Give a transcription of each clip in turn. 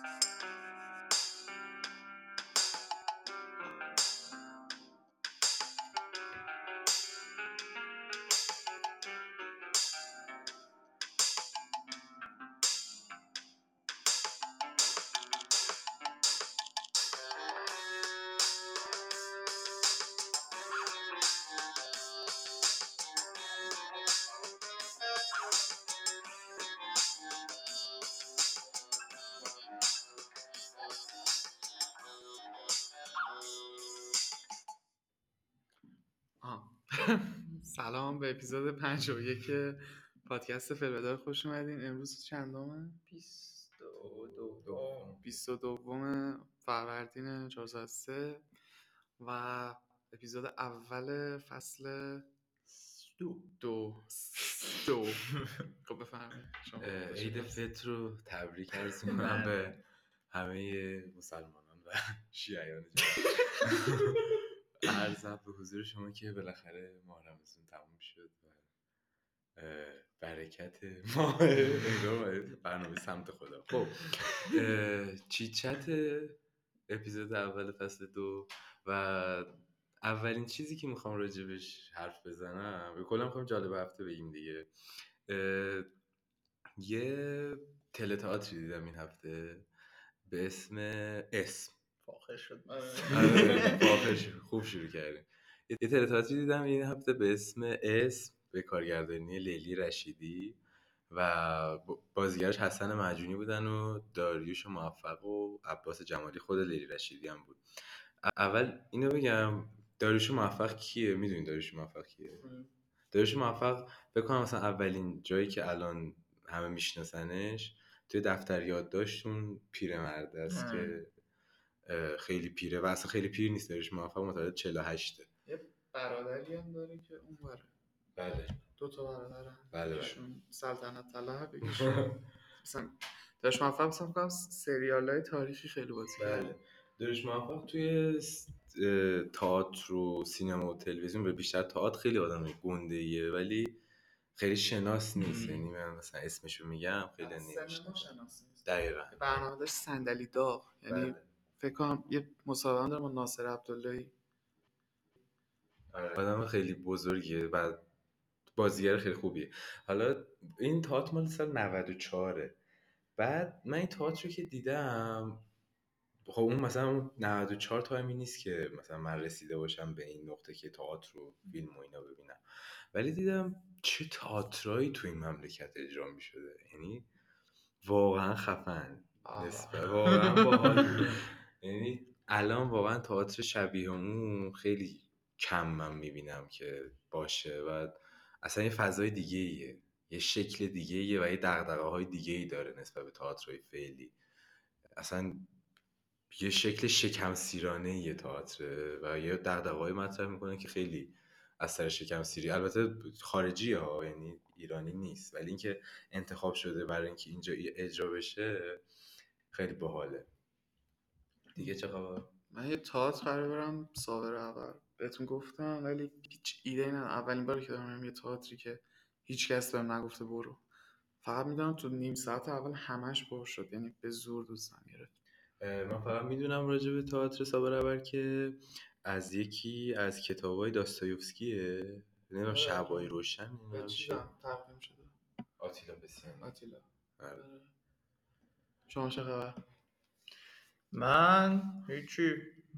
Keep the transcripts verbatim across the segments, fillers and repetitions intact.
سلام به اپیزود پنجاه و یک پادکست فلبدار خوش اومدین. امروز چندمه؟ بیست و دو بیست و دوم فروردین چهارصد و سه و اپیزود اول فصل دو دو دو خب بفرمایید. عید فطر رو تبریک عرض می‌کنم به همه مسلمانان و شیعیان جهان. عرضم به حضور شما که بالاخره ماه رمضان تموم شد و برکت ماه انگار برنامه سمت خدا. خب چیچت اپیزود اول فصل دو و اولین چیزی که میخوام راجبش حرف بزنم، کلا میخوام جالب هفته بگیم دیگه. یه تئاتری دیدم این هفته به اسم اسم. فاخر شد. آره فاخر شد. خوب شروع کردیم. یه تئاتری دیدم این هفته به اسم اسم به کارگردانی لیلی رشیدی و بازیگرش حسن معجونی بودن و داریوش موفق و عباس جمالی خود لیلی رشیدی هم بود. اول اینو بگم داریوش موفق کیه؟ میدونین داریوش موفق کیه؟ داریوش موفق بکنم مثلا اولین جایی که الان همه میشناسنش توی دفتر یادداشتون پیرمرد است که خیلی پیره و اصلا خیلی پیر نیست. داریوش موفق متولد چهل و هشت. یه برادری هم داره که اون بره. بله دو تا برادرن. بله یکیشون سلطنت طلب، یکیشون مثلا داریوش موفق مثلا میگم سریال‌های تاریخی خیلی بازی کرده. بله داریوش موفق توی تئاتر و سینما و تلویزیون به بیشتر تئاتر خیلی آدم گنده‌ایه ولی خیلی شناس نیست. یعنی من مثلا اسمشو میگم خیلی نمیشناسم. شناس نیست. دقیقاً. برنامه داشت صندلی داغ، یعنی بله. فکر کنم یه مصاحبه داره با ناصر عبداللهی. آره. آدم خیلی بزرگیه و بازیگر خیلی خوبیه. حالا این تئاتر مال سال نود و چهار. بعد من این تئاتر رو که دیدم، خب اون مثلا اون نود و چهار تایمی نیست که مثلا من رسیده باشم به این نقطه که تئاتر رو فیلم و اینا ببینم، ولی دیدم چه تئاترایی تو این مملکت اجرا می‌شده. یعنی واقعا خفن، نسبت واقعا باحال. یعنی الان واقعا تئاتر شبیه اون خیلی کم من میبینم که باشه و اصلا یه فضای دیگه ایه، یه شکل دیگه ایه و یه دغدغه های دیگه ای داره نسبت به تئاترهای فعلی. اصلا یه شکل شکم سیرانه یه تئاتر و یه دغدغه‌ای مطرح میکنه که خیلی از سر شکم سیری، البته خارجی ها یعنی ایرانی نیست، ولی اینکه انتخاب شده برای اینکه اینجا اجرا بشه خیلی باحاله. دیگه چه خبر؟ من یه تئاتر قرار برم ساور اول بهتون گفتم، ولی هیچ ایده ای ندارم. اولین باری که دارم یه تئاتری که هیچ کس بهم نگفته برو، فقط میدونم تو نیم ساعت اول همش پر شد، یعنی به زور دوستم گرفت. من فقط میدونم راجع به تئاتر ساور اول که از یکی از کتابای داستایوفسکیه، نمیدونم شبای روشن به چیزم تقدیم شده. آتیلا بسیانی. آتیلا. آره. شما چه خبر؟ من هیچی.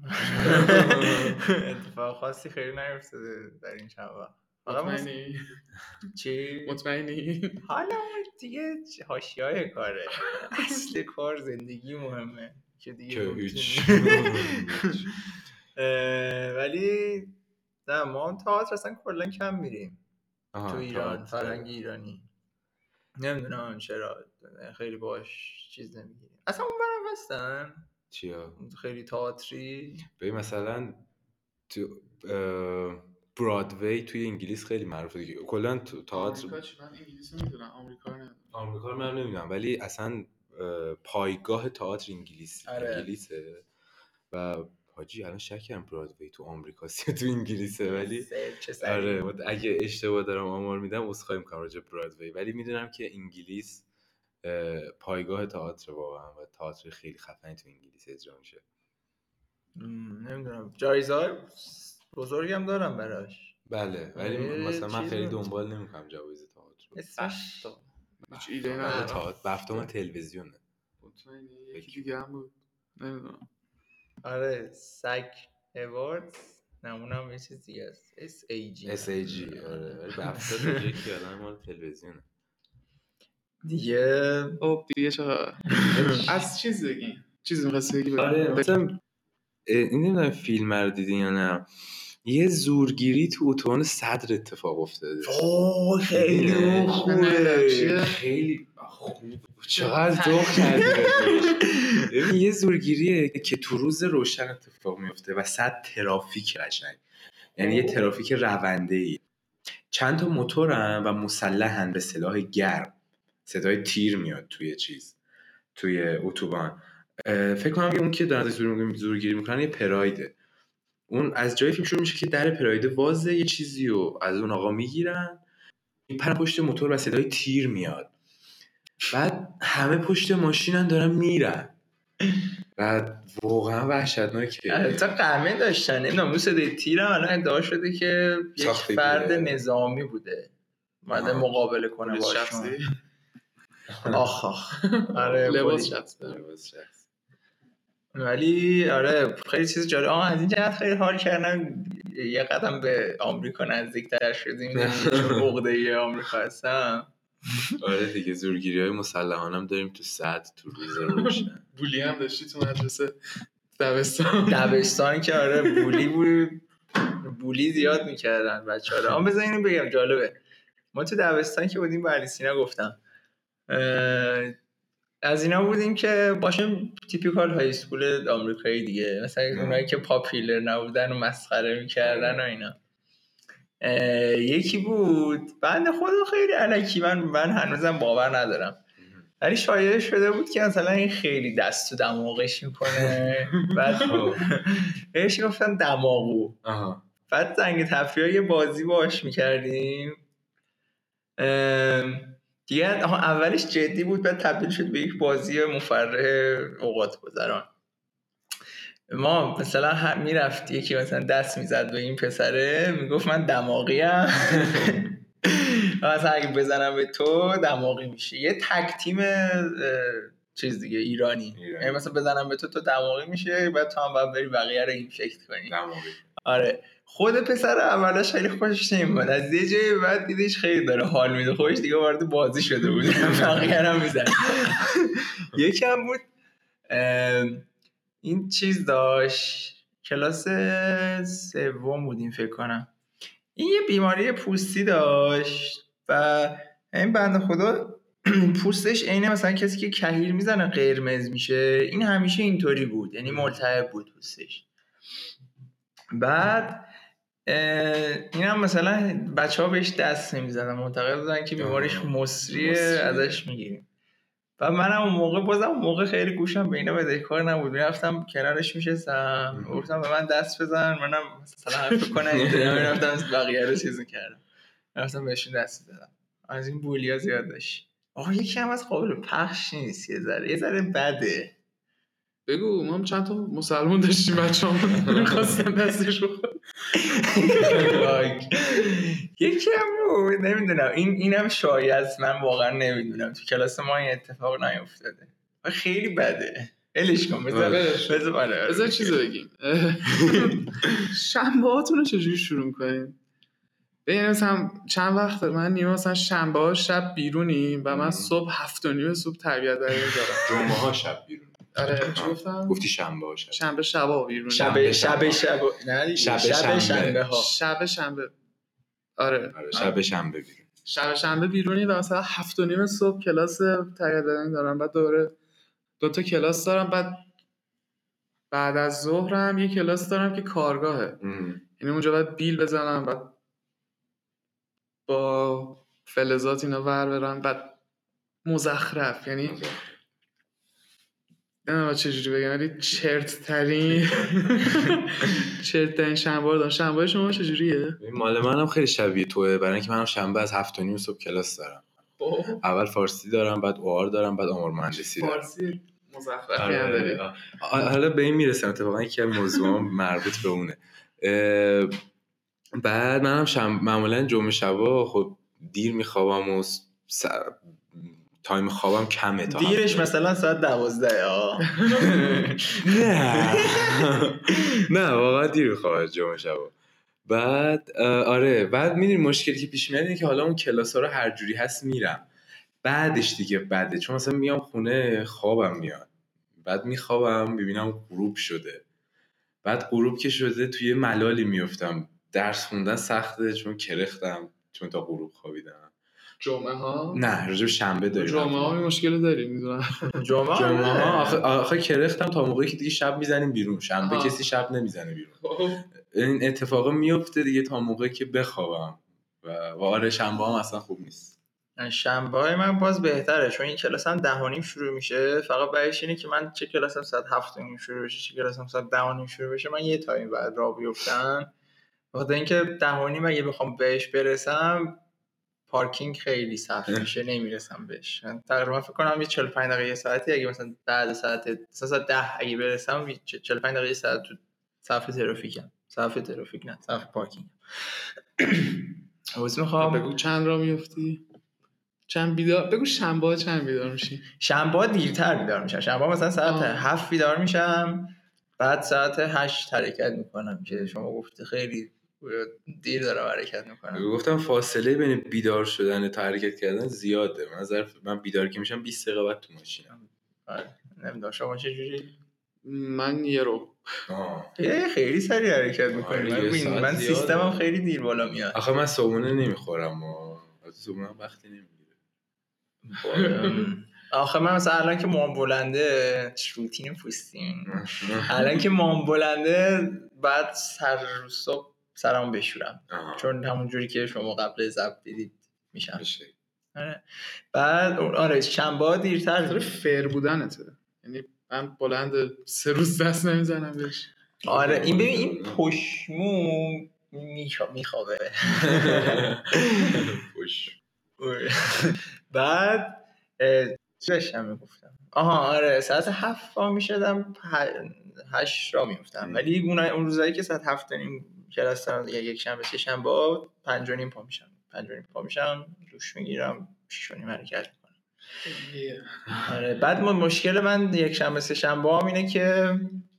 اتفاق خاصی خیلی نیفتاده در این چند وقت. مطمئنی؟ چی؟ مطمئنی؟ حالا دیگه حاشیه‌های کاره، اصل کار زندگی مهمه که دیگه هیچ. ولی نه ما تئاتر اصلا کلا کم میریم تو ایران، تئاتر فرهنگ ایرانی نمیدونم چرا خیلی باش چیز نمیگیریم. اصلا اون برام هستن چیا؟ خیلی تئاتری. ببین مثلا تو برادوی توی انگلیس خیلی معروفه دیگه. کلا تو تئاتر آمریکا چی؟ من انگلیسی میدونم، آمریکا رو نمیدونم. آمریکا رو من نمیدونم ولی اصلا پایگاه تئاتر انگلیس انگلیسه و حاجی الان شکم برادوی تو آمریکاست تو انگلیسه، ولی آره اگه اشتباه دارم آمار میدم عذرخواهی میکنم راجع به برادوی، ولی میدونم که انگلیس پایگاه تئاتر واقعا و تئاتر خیلی خفنی تو انگلیس اجرا میشه. نمیدونم جایزه بزرگم دارم براش. بله ولی مثلا من خیلی دنبال نمیکنم جوایز تئاتر. اسمش هیچ ایده بله ندارم. تئاتر بفتم تلویزیونه. مطمئنی یکی دیگه هم بود نمیدونم. آره سگ اوارد نمونم یه چیز دیگه است اس ای جی اس ای جی آره ولی بفتا دیگه که آدم مال تلویزیونه دیگه. خب دیگه چرا از چیز بگیم چیزی می‌خواستی بگی؟ آره مثلا این نمیدونم فیلم رو دیدین یا نه، یه زورگیری تو اتوبان صدر اتفاق افتاده. اوه خیلی خوبه، خیلی خوب، چقدر ذوق کردی ببین یه زورگیریه که تو روز روشن اتفاق میفته و صد ترافیک قشنگ، یعنی یه ترافیک رونده‌ای، چند تا موتورن و مسلحن به سلاح گرم، صدای تیر میاد توی چیز توی اتوبان. فکر کنم اون که دارن زورگیری میکنن یه پرایده، اون از جای فیلم شروع میشه که در پرایده وازه یه چیزی رو از اون آقا میگیرن، میپرن پشت موتور و صدای تیر میاد، بعد همه پشت ماشینن دارن میرن و واقعا وحشتناکه. تا قمه داشتن نمیدونم اون صدای تیر هم الان ادعا شده که یک فرد نظامی بوده اومده مقابله کنه باشون. آخ آخ آره لباس شخص ولی آره خیلی چیز جالب. آها از این جهت خیلی حال کردم یه قدم به آمریکا نزدیک‌تر شدیم چون عقده‌ای آمریکا هستم. آره دیگه زورگیری‌های مسلحانه هم داریم تو صد تو روز روشن. بولی هم داشتی تو مدرسه دبستان؟ دبستان که آره بولی بود، بولی زیاد میکردن بچه‌ها رو. اما بذار اینو بگم جالبه، ما تو دبستان که بودیم به علی سینا گفتم از اینا بودیم که باشیم تیپیکال های اسکول آمریکایی دیگه، مثلا اونایی که پاپیلر نبودن و مسخره میکردن و اینا. یکی بود بنده خدا خیلی الکی، من من هنوزم باور ندارم، ولی شایعه شده بود که مثلا این خیلی دست تو دماغش میکنه، بعد بهش گفتن دماغو. بعد زنگ تفریحی بازی باش میکردیم دیگه، اولش جدی بود بعد تبدیل شد به یک بازی مفرح اوقات گذران. ما مثلا میرفت یکی مثلا دست میزد به این پسره میگفت من دماغیم مثلا اگه بزنم به تو دماغی میشه، یه تک تیم چیز دیگه ایرانی، یعنی مثلا بزنم به تو تو دماغی میشه، بعد تو هم باید بری بقیه رو این شکل کنی دماغی. آره خود پسر اولش خیلی خوشش نمیاد، از یه جایی بعد دیدیش خیلی داره حال میده خودش دیگه وارد بازی شده بود بقیه رو میزن. یکم بود این چیز داشت کلاس سوم بودیم فکر کنم، این یه بیماری پوستی داشت و این بنده خدا پوستش عین مثلا کسی که کحیل میزنه قرمز میشه، این همیشه اینطوری بود، یعنی ملتهب بود پوستش. بعد این هم مثلا بچه ها بهش دست نمیزدن، معتقد بودن که بیماریش مصریه ازش میگیریم. و منم اون موقع بازم اون موقع خیلی گوشم به اینا بدهکار نبود، میرفتم کنارش میشستم گفتم به من دست بزن، منم مثلا حرف کنم اینطوری میرفتم بقیه رو چیز میکردم، میرفتم بهشون دست بزنم. از این بولیا زیاد داشت. آقا یکی هم از قابل پخش نیست، یه ذره یه ذره بده. بگو ما هم چند تا مسلمان داشتیم بچه هم میخواستن دستش رو یکی هم بود نمیدونم این اینم شایع است، من واقعا نمیدونم، تو کلاس ما این اتفاق نیفتاده و خیلی بده. الش کن بذار بذار بذار چیزو بگیم شنبه هاتون رو چجوری شروع میکنیم؟ ببین مثلا چند وقت من نیمه مثلا شنبه ها شب بیرونیم و من صبح هفت و نیم صبح تربیت داری دارم. جمعه ها شب بیرون. آره چی گفتم؟ گفتی شنبه ها شب. شنبه شبا بیرون. شب شب شب نه شب شنبه ها. شب شنبه. آره. آره شب شنبه بیرون. شب شنبه بیرونی و مثلا هفت و نیم صبح کلاس تربیت داری دارم، بعد دوره دو تا کلاس دارم، بعد بعد از ظهرم یه کلاس دارم که کارگاهه. یعنی اونجا باید بیل بزنم، بعد با فلزات اینا ور برم، بعد مزخرف، یعنی نمیدونم چجوری بگم، ولی چرت ترین چرت ترین شنبه رو دارم. شنبه شما چجوریه؟ مال منم خیلی شبیه توه، برای اینکه منم شنبه از هفت و نیم صبح کلاس دارم. اول فارسی دارم، بعد اوآر دارم، بعد آمار مهندسی دارم. فارسی مزخرفی هم داری. حالا به این میرسم، اتفاقا یکی از موضوعام مربوط به اونه. بعد منم شم... معمولا جمعه شبا خب دیر میخوابم و س... تایم خوابم کمه. تا دیرش مثلا ساعت دوازده ها. نه نه واقعا دیر میخوابم جمعه شبا. بعد آره بعد میدونی مشکلی که پیش میاد اینه که حالا اون کلاس‌ها رو هر جوری هست میرم، بعدش دیگه بده، چون مثلا میام خونه خوابم میاد، بعد میخوابم ببینم غروب شده، بعد غروب که شده توی ملالی میافتم، درس خوندن سخته چون کرختم، چون تا غروب خوابیدم. جمعه ها؟ نه راجب شنبه داریم. جمعه ها این مشکل داریم میدونم. جمعه جمعه ها آخه آخه کرختم تا موقعی که دیگه شب میزنیم بیرون، شنبه آها. کسی شب نمیزنه بیرون. این اتفاقا میفته دیگه تا موقعی که بخوابم و آره شنبه هم اصلا خوب نیست. شنبه های من باز بهتره چون این کلاس هم ده و نیم شروع میشه، فقط بعدش اینه که من چه کلاسم ساعت هفت و نیم شروع بشه چه کلاسم ساعت ده و نیم شروع بشه، من یه تایم بعد راه بیفتم. وقتی اینکه ده و نیم اگه بخوام بهش برسم پارکینگ خیلی سخت میشه، نمیرسم بهش. تقریبا فکر کنم یه چهل و پنج دقیقه ساعتی اگه مثلا بعد ساعت ساعت ده اگه برسم چهل و پنج دقیقه ساعت تو صف ترافیکم. صف ترافیک نه صف پارکینگ. واسه میخوام بگو چند را میافتی؟ چند بیدار بگو شنبه ها چند بیدار میشی؟ شنبه ها دیرتر بیدار میشم. شنبه مثلا ساعت هفت بیدار میشم، بعد ساعت هشت حرکت میکنم که شما گفته خیلی دیر دارم حرکت میکنم. گفتم فاصله بین بیدار شدن تا حرکت کردن زیاده. من ظرف من بیدار که میشم بیست دقیقه بعد تو ماشینم. آره نمیدونم شما چه جوری؟ من یه رو آه خیلی سریع حرکت میکنی. آره من من سیستمم خیلی دیر بالا میاد. آخه من صبحونه نمیخورم و صبحونه وقتی نمیگیره. آخه من مثلا الان که موام بلنده روتین پوستین الان که موام بلنده بعد سر صبح سرام بشورم آه. چون همون جوری که شما قبل ضبط دیدید میشم. آره بعد آره شنبه دیرتر خیلی فیر بودنته، یعنی من بلند سه روز دست نمیزنم بهش. آره این ببین این پشمو میخوابه پش بعد چی داشتم میگفتم؟ آها آره ساعت هفت پا میشدم هشت را میفتم، ولی اون اون روزایی که ساعت هفت نیم کلاس دارم دیگه یک شنبه سه شنبه پنج و نیم پا میشم پنج و نیم پا میشم دوش میگیرم شش و نیم حرکت میکنم. آره بعد من مشکل من یک شنبه سه شنبه هم اینه که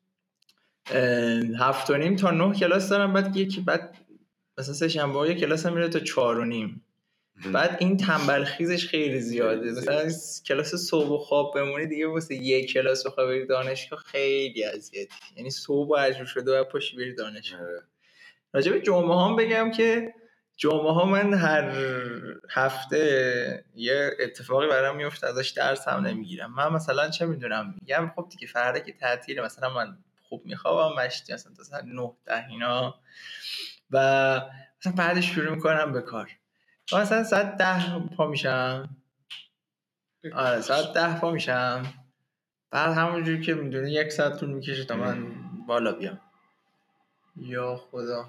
هفت و نیم تا نه کلاس دارم، بعد یکی بعد مثلا سه شنبه یک کلاس هم میره تا چهار و نیم. بعد این تنبل خیزش خیلی زیاده، مثلا کلاس صبح و خواب بمونی دیگه واسه یک کلاس بخوای بری دانشگاه خیلی اذیتی، یعنی صبح اجور شده و پاشی بری دانشگاه. راجع به جمعه هم بگم که جمعه ها من هر هفته یه اتفاقی برام میفته ازش درس هم نمیگیرم. من مثلا چه میدونم میگم خب دیگه فردا که تعطیله مثلا من خوب میخوابم مشتی مثلا تا ساعت نه ده اینا و مثلا بعدش شروع میکنم به کار. مثلا ساعت ده پا میشم آره ساعت ده پا میشم بعد همونجوری که میدونی یک ساعت طول میکشه تا من بالا بیام. یا خدا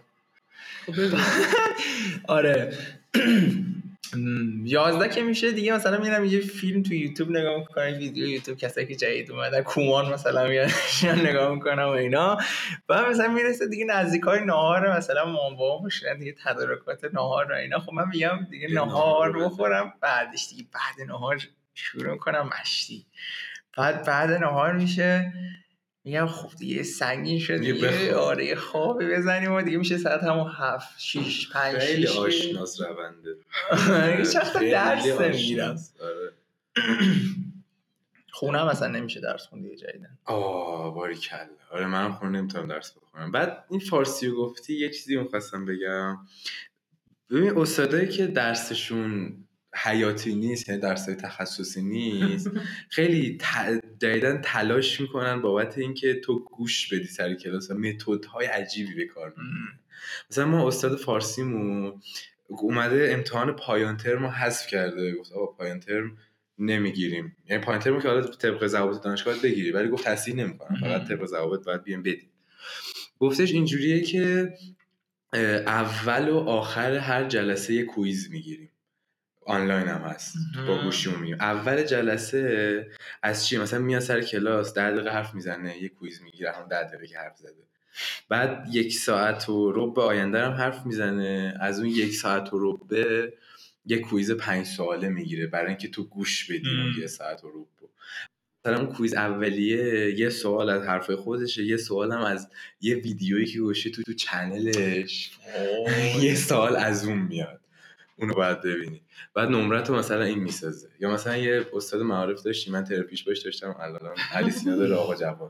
آره یازده که میشه دیگه مثلا میرم یه فیلم تو یوتیوب نگاه میکنم، ویدیو یوتیوب کسایی که جدید اومدن کومان مثلا میاد نگاه میکنم و اینا. بعد مثلا میرسه دیگه نزدیکای نهار مثلا مام بابا میشن دیگه تدارکات نهار و اینا. خب من میگم دیگه نهار بخورم بعدش دیگه بعد نهار شروع میکنم مشتی. بعد بعد نهار میشه میگم خب دیگه سنگین شد دیگه آره خوابی بزنیم و دیگه میشه ساعت همون هفت شیش پنج شیش. خیلی آشناس رونده هیچ وقت درس نمیگیرم خونه هم اصلا نمیشه درس خوندی جدیدن. آه باریکلا. آره منم خونه نمیتونم درس بخونم. بعد این فارسی رو گفتی یه چیزی میخواستم بگم. ببین استادایی که درسشون حیاتی نیست یعنی درسای تخصصی نیست خیلی جدیدن تلاش میکنن بابت اینکه تو گوش بدی سر کلاس و متدهای عجیبی به کار میبرن. مثلا ما استاد فارسیمون اومده امتحان پایان ترم رو حذف کرده، گفت آقا پایان ترم نمیگیریم، یعنی پایان ترم که حالا طبق ضوابط دانشگاه بگیری ولی گفت تصحیح نمیکنم فقط طبق ضوابط باید بیام بدیم. گفتش اینجوریه که اول و آخر هر جلسه یه کویز میگیریم. آنلاین هم هست با گوشیمون میگیم. اول جلسه از چی مثلا میاد سر کلاس ده دقیقه حرف میزنه، یه کویز میگیره هم ده دقیقه که حرف زده، بعد یک ساعت و ربع آینده هم حرف میزنه، از اون یک ساعت و ربع یه کویز پنج سواله میگیره برای اینکه تو گوش بدی اون یه ساعت و ربع. مثلا اون کویز اولیه یه سوال از حرفای خودشه، یه سوال هم از یه ویدیویی که گوشی تو تو چنلش یه سوال از اون میاد، اونو باید ببینی. بعد نمرتو مثلا این میسازه. یا مثلا یه استاد معارف داشتیم، من تراپیش باش داشتم الان علی سینا داره، آقا جواد.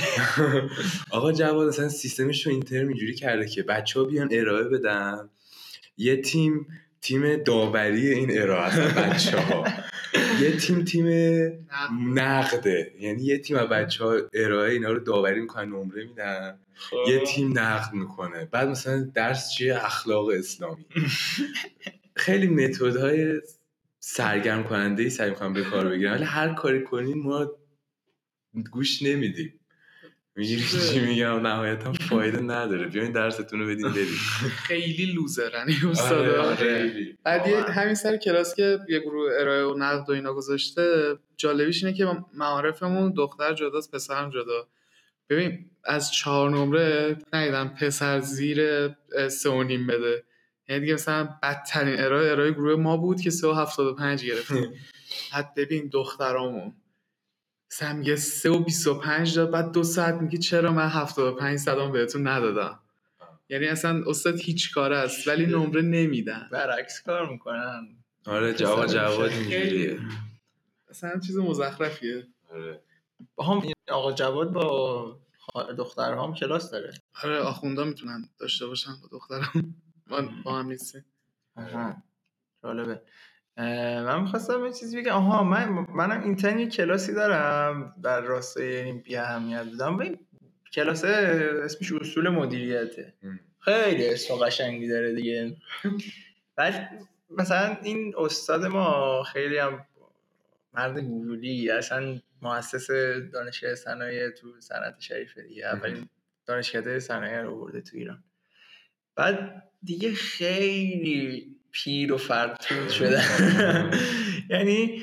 آقا جواد مثلا سیستمش رو اینترن اینجوری کرده که بچه‌ها بیان ارائه بدن، یه تیم تیم داوری این ارائه هستن بچه‌ها، یه تیم تیم نقده، یعنی یه تیم از بچه‌ها ارائه اینا رو داوری میکنن، نمره میدن، یه تیم نقد میکنه. بعد مثلا درس چیه؟ اخلاق اسلامی. خیلی متدهای سرگرم کننده‌ای سعی می‌کنم به کار بگیرم، ولی هر کاری کنین ما گوش نمیدیم. میگیری چی میگم؟ نهایتا فایده نداره. بیاین درستون رو بدین برید. خیلی لوزرن این استادا. بعد همین سر کلاس که یه گروه ارائه و نقد و اینا گذاشته، جالبیش اینه که معارفمون دختر جداست پسرم جدا. ببین از چهار نمره ندیدم پسر زیر سه و نیم بده. یعنی دیگه مثلا بدترین ارائه ارائه گروه ما بود که سه و هفتاد و پنج گرفتیم. بعد ببین دخترامون مثلا میگه سه و بیست و پنج داد، بعد دو ساعت میگه چرا من هفتاد و پنج صدام بهتون ندادم. یعنی اصلا استاد هیچ کاره است ولی نمره نمیدن، برعکس کار میکنن. آره جواد جواد اینجوریه، اصلا چیز مزخرفیه. آره هم آقا جواد با دخترها هم کلاس داره. آره آخوندا میتونن داشته باشن با دخترم، ما با هم نیستیم. آها جالبه. من می‌خواستم یه چیزی بگم. آها من منم اینترن یه کلاسی دارم در راستای این بی اهمیت بودم. ببین کلاس اسمش اصول مدیریته. خیلی اسم قشنگی داره دیگه. بعد مثلا این استاد ما خیلی هم مرد گوگلی، اصلا مؤسس دانشگاه صنایع تو صنعت شریف دیگه، اولین دانشکده صنایع رو آورده تو ایران. بعد دیگه خیلی پیر و فرتود شده. یعنی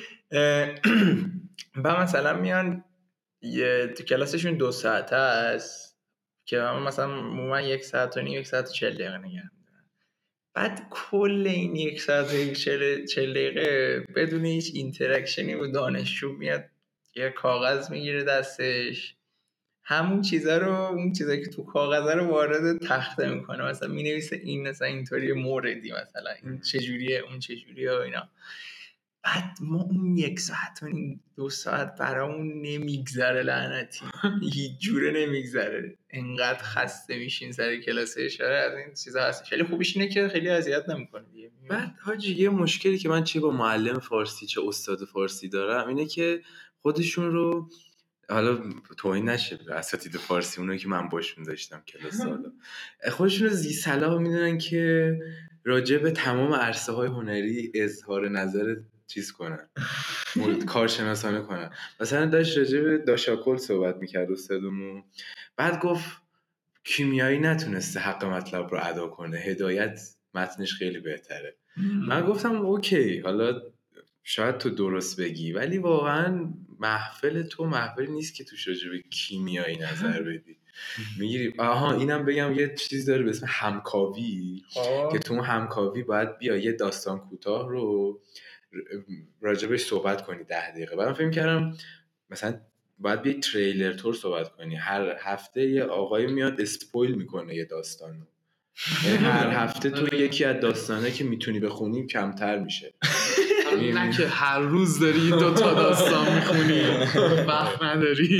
بعد مثلا میان یه تو کلاسشون دو ساعته است که من مثلا من یک ساعت و نیم یک ساعت و چهل دقیقه نگه می‌دارم. بعد کل این یک ساعت و چهل دقیقه بدون هیچ اینتراکشنی با دانشجو میاد یه کاغذ میگیره دستش، همون چیزا رو اون چیزایی که تو کاغذ رو وارد تخته میکنه، مثلا مینویسه این مثلا اینطوری موردی، مثلا این چجوریه اون چجوریه و اینا. بعد ما اون یک ساعت و دو ساعت برامون نمیگذره، لعنتی هیچ جوره نمیگذره، انقدر خسته میشین سر کلاسه اشاره از این چیزا هست. خیلی خوبیش اینه که خیلی اذیت نمیکنه دیگه. بعد حاجی یه مشکلی که من چه با معلم فارسی چه استاد فارسی دارم اینه که خودشون رو، حالا توهین نشه به اساتید فارسی اونایی که من باشون داشتم کلاس، حالا خودشون رو ذی صلاح میدونن که راجع به تمام عرصه های هنری اظهار نظر چیز کنن، کارشناسانه کنن. مثلا داشت راجع به داشاکل صحبت میکرد استادمون، بعد گفت کیمیایی نتونسته حق مطلب رو ادا کنه، هدایت متنش خیلی بهتره. من گفتم اوکی، حالا شاید تو درست بگی، ولی واقعا محفل تو محفلی نیست که توش راجع به کیمیایی نظر بدی. میگیری آها اینم بگم یه چیز داره به اسم همکاوی که تو همکاوی باید بیا یه داستان کوتاه رو راجبش صحبت کنی ده دقیقه. بعد من فکر کردم مثلا باید بیا تریلر تور صحبت کنی، هر هفته یه آقای میاد اسپویل میکنه یه داستان رو، یعنی هر هفته تو یکی از داستانه که میتونی بخونی کمتر میشه. نه که هر روز داری دو تا داستان میخونی وقت نداری.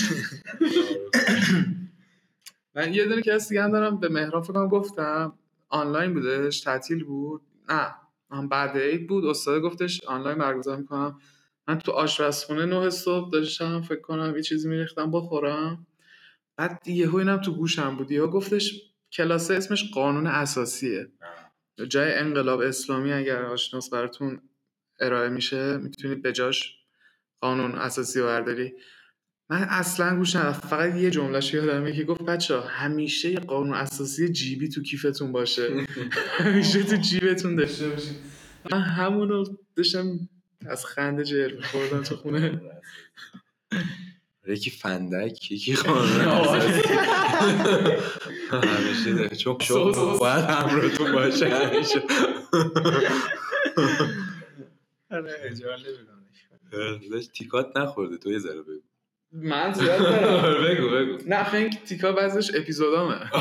من یه دونه کلاس دیگه هم دارم به مهران فکر کنم گفتم، آنلاین بودش، تعطیل بود، نه من بعد عید بود، استاد گفتش آنلاین برگزار میکنم. من تو آشپزخونه نه صبح داشتم فکر کنم یه چیزی میریختم بخورم، بعد یهو اینم تو گوشم بود، یهو گفتش کلاس اسمش قانون اساسیه، جای انقلاب اسلامی اگر آشناس براتون ارائه میشه میتونید بجاش قانون اساسی رو برداری. من اصلا گوش ندادم، فقط یه جمله‌شو یادمه که گفت بچه‌ها همیشه یه قانون اساسی جیبی تو کیفتون باشه، همیشه تو جیبتون داشته باشید. من همونو داشتم از خنده جر می‌خوردم تو خونه. یکی فندک یکی خانه اساسی همیشه ده چوک چوک باید همراهتون باشه همیشه. آره جالب بودم. داشت تیکات نخورده تو یه ذره بگو. من زیاد دارم. بگو بگو. نه خیلی تیکا بعضش اپیزودامه.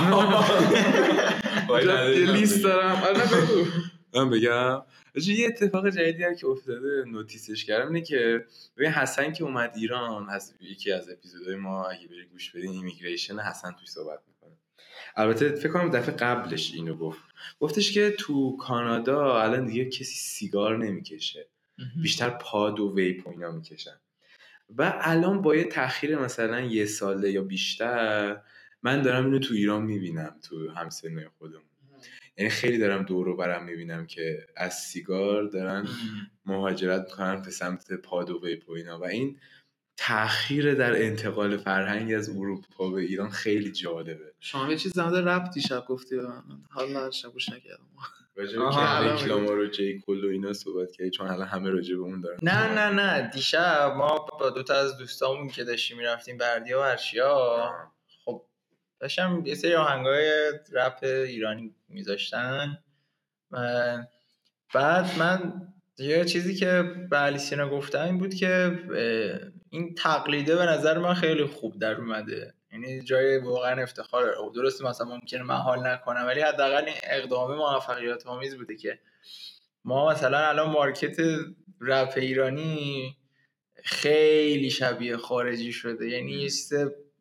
یه لیست دارم. آره بگو. من بگم یه اتفاق جدیدی هم که افتاده نوتیسش کردم اینه که ببین حسن که اومد ایران، از یکی از اپیزودهای ما اگه بری گوش بدین ایمیگریشن حسن توش صحبت میکنه. البته فکر کنم دفعه قبلش اینو گفت گفتش که تو کانادا الان دیگه کسی سیگار نمیکشه، بیشتر پاد و ویپ و اینا میکشن و الان با یه تأخیر مثلا یه ساله یا بیشتر من دارم اینو تو ایران میبینم تو همسنای خودمون. یعنی خیلی دارم دور و برم میبینم که از سیگار دارن مهاجرت میکنن به سمت پاد و ویپ و اینا و این تأخیر در انتقال فرهنگ از اروپا به ایران خیلی جالبه. شما یه چیز زنده رپ دیشب گفتی به من، حال نداشتم گوش نکردم. راجع به کندریک لامار و جی کول و اینا صحبت کردی چون الان همه راجع به اون دارن. نه نه نه دیشب ما با دو تا از دوستامون که داشتیم میرفتیم بردیا و ارشیا، خب داشتم یه سری آهنگای رپ ایرانی میذاشتن و بعد من یه چیزی که به علیسینا گفتم این بود که این تقلیده به نظر من خیلی خوب در اومده، یعنی جای واقعا افتخار داره. درسته مثلا ممکنه من حال نکنم ولی حداقل این اقدام موفقیت آمیز بوده که ما مثلا الان مارکت رپ ایرانی خیلی شبیه خارجی شده، یعنی یه چیز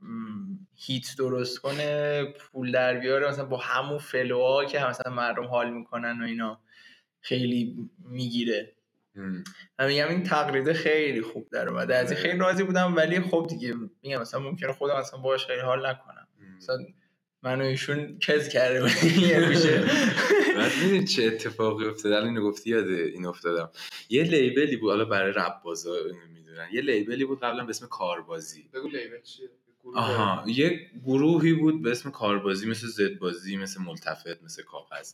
هیت درست کنه پول در بیاره مثلا با همون فلوها که مثلا مردم حال میکنن و اینا خیلی میگیره. من میگم این تقلیده خیلی خوب در اومده، از این خیلی راضی بودم ولی خب دیگه میگم مثلا ممکنه خودم مثلا باهاش خیلی حال نکنم، مثلا من و ایشون کز کرده بودیم یه میشه. بعد میدونی چه اتفاقی افتاد؟ الان اینو گفتی یاد این افتادم. یه لیبلی بود حالا برای رپ بازا میدونن، یه لیبلی بود قبلا به اسم کاربازی. بگو لیبل چیه؟ آها یه گروهی بود به اسم کاربازی، مثل زد بازی، مثل ملتفت، مثل کاغذ.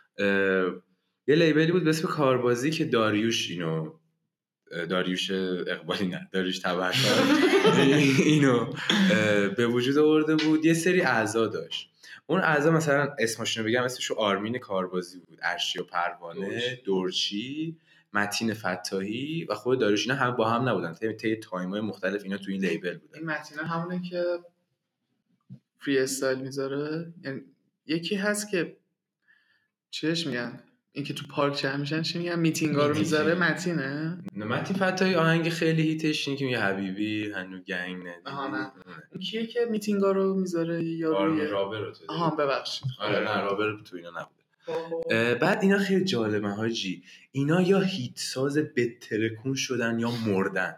یه لیبلی بود به اسم کاربازی که داریوش اینو داریوش اقبالی نه داریوش تبرکار اینو به وجود آورده بود. یه سری اعضا داشت. اون اعضا مثلا اسمشون رو بگم اسمشو آرمین کاربازی بود، ارشیا پروانه، دورچی، متین فتاحی و خود داریوش. اینا هم با هم نبودن، طی طی تایم‌های مختلف اینا تو این لیبل بودن. این متین همونه که فری استایل میذاره، یعنی یکی هست که چیش میگن این که تو پارک جمع میشن چی میگن میتینگا رو میذاره متینه. نه متین فتاحی آهنگ خیلی هیتش اینه که میگه حبیبی هنو گنگ ندیدی. آها نه اون کیه که میتینگا رو میذاره یا آرمین رابر رو تو. آها ببخشید آره نه رابر تو اینا نبوده. بعد اینا خیلی جالبه حاجی، اینا یا هیت ساز بترکون شدن یا مردن.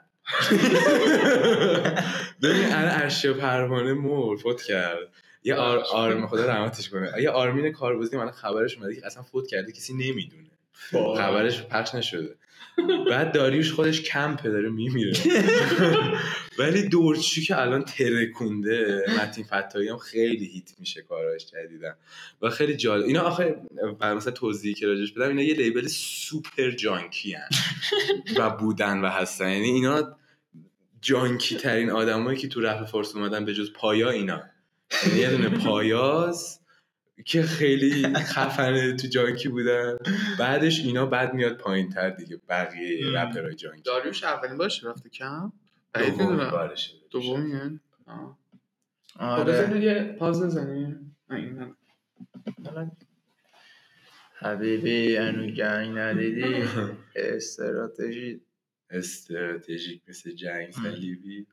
ببین الان ارشیا پروانه مرد فوت کرد، یه آر آرمین خدا رحمتش کنه، یه آرمین کاربازی من خبرش اومده که اصلا فوت کرده کسی نمیدونه، خبرش پخش نشده. بعد داریوش خودش کمپه داره میمیره. ولی دورچی که الان ترکونده، متین فتاحی هم خیلی هیت میشه کاراش جدیدن و خیلی جالب. اینا آخه مثلا توضیحی که راجعش بدم، اینا یه لیبل سوپر جانکی هن و بودن و هستن، یعنی اینا جانکی ترین آدمایی که تو رپ فارس اومدن به جز پایا اینا، یعنی یه دونه پایاز که خیلی خفنه تو جانکی بودن، بعدش اینا بعد میاد پایین تر دیگه بقیه رپرهای جانکی. داریوش اولین بارش رفته کم؟ دومین بارشه. دومیه؟ آره. بزنید یه پاز بزنیم. این حبیبی انو گنگ ندیدی استراتژی استراتژیک مثل جنگ صلیبی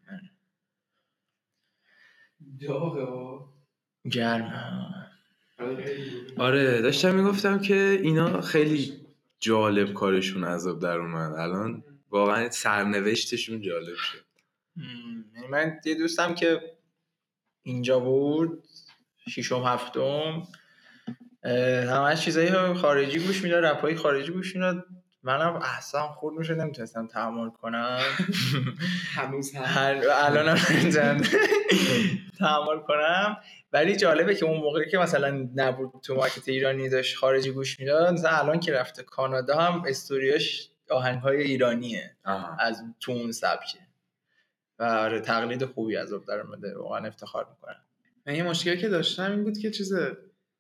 داغه گرم. آره داشتم میگفتم که اینا خیلی جالب کارشون عذاب در اومد، الان واقعا سرنوشتشون جالب شد. من یه دوستم که اینجا بود ششم هفتم همش چیزایی خارجی گوش میداد، رپای خارجی گوش میداد منم اصلا خود میشه نمیتونستم تحمل کنم. هنوز هم هر الانم نمیتونم تحمل کنم. ولی جالبه که اون موقعی که مثلا نبود تو مارکت ایرانی داشت خارجی گوش میداد، مثلا الان که رفته کانادا هم استوریاش آهنگ‌های ایرانیه آها. از تو اون سبکه و آره تقلید خوبی از اون در اومده، واقعا افتخار میکنم. من یه مشکلی که داشتم این بود که چیزه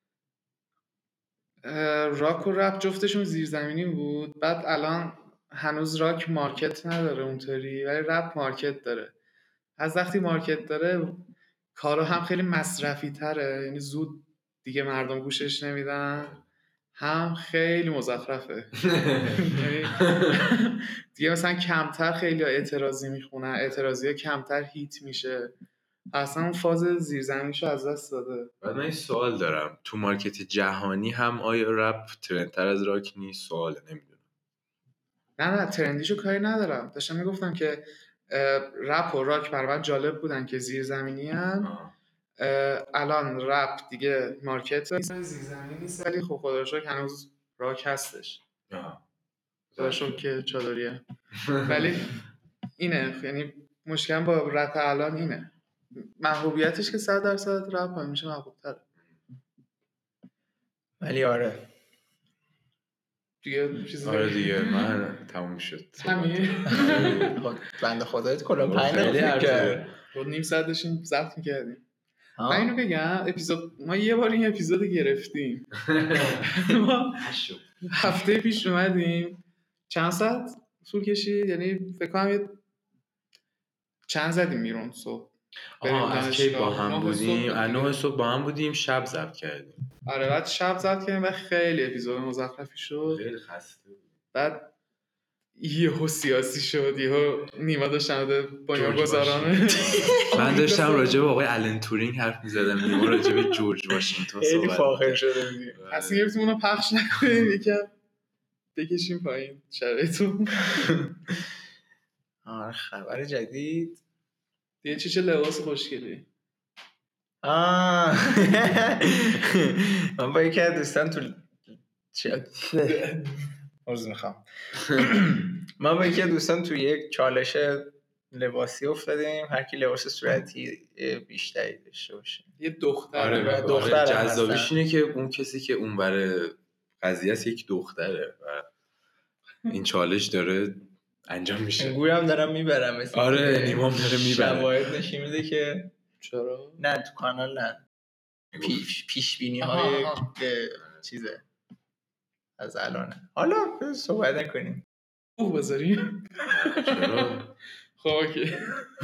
راک و رپ جفتشون زیرزمینی بود. بعد الان هنوز راک مارکت نداره اونطوری، ولی رپ مارکت داره. از وقتی مارکت داره کارو هم خیلی مصرفی تره، یعنی زود دیگه مردم گوشش نمیدن، هم خیلی مزخرفه. یعنی دیگه مثلا کمتر خیلی اعتراضی میخونن، اعتراضی ها کمتر هیت میشه، اصلا اون فاز زیرزمینیشو از دست داده. بعد من این سوال دارم، تو مارکت جهانی هم آیا رپ ترندتر از راک نیست؟ سواله، نمیدونم. نه نه ترندیشو کاری ندارم، داشتم میگفتم که رپ و راک برای من جالب بودن که زیرزمینی هم. الان رپ دیگه مارکت نیست، زیرزمینی نیست، ولی خب خدا رو شکر هنوز راک هستش. خدا رو شکر که چادریه. ولی اینه، یعنی مشکلم با رپ الان اینه، محبوبیتش که صد درصد رپ همیشه محبوب تره. ولی آره دیگه چیزی آره دیگه من تموم شد همین. بنده خدایت کلا پنج خیلی دقیقه کرد. خود نیم ساعت داشتیم ضبط می‌کردیم. من اینو بگم اپیزود ما یه بار این اپیزود گرفتیم. ما هفته پیش اومدیم چند ساعت طول کشید، یعنی فکر کنم چند زدیم بیرون صبح. آها از کی با هم بودیم؟ نه صبح با هم بودیم، شب ضبط کردیم. آره بعد شب ضبط کردیم و خیلی اپیزود مزخرفی شد. خیلی خسته بود. بعد یهو سیاسی شد، یهو نیما داشت نمده بنیانگذارانه. من داشتم راجع به آقای آلن تورینگ حرف می‌زدم، نیما راجع به جورج واشنگتن صحبت. خیلی فاخر شده بودیم. اصلا گفتیم اونو پخش نکنیم، یکم بکشیم پایین شرایطو. آره خبر جدید دیگه چی چه لباس خوشگلی. آه من با یکی از دوستان تو چه عرض میخوام من با یکی از دوستان تو یک چالش لباسی افتادیم، هر کی لباس صورتی بیشتری داشته باشه. یه دختر آره دختر جذابیش اینه که اون کسی که اون برای قضیه است یک دختره و این چالش داره انجام میشه. گویم دارم میبرم. آره نیمام داره میبره. شواهد نشون میده که چرا؟ نه تو کانال نه پیش پیش بینی های چیزه از الانه. حالا صحبت نکنیم. بوق بذاریم. چرا؟ خب اوکی.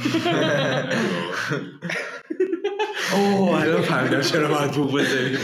اوه الان فهمیدم چرا باید بوق بذاریم.